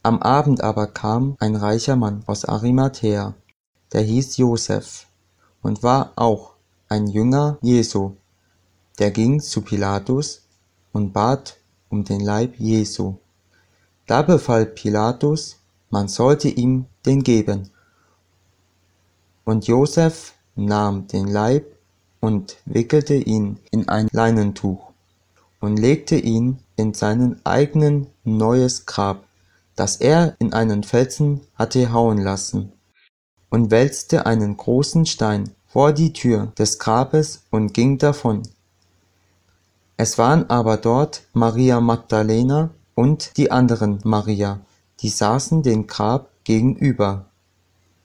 Am Abend aber kam ein reicher Mann aus Arimathäa, der hieß Joseph und war auch ein Jünger Jesu. Der ging zu Pilatus und bat um den Leib Jesu. Da befahl Pilatus, man sollte ihm den geben. Und Joseph nahm den Leib und wickelte ihn in ein Leinentuch und legte ihn in sein eigenen neues Grab, das er in einen Felsen hatte hauen lassen, und wälzte einen großen Stein vor die Tür des Grabes und ging davon. Es waren aber dort Maria Magdalena und die anderen Maria, die saßen dem Grab gegenüber.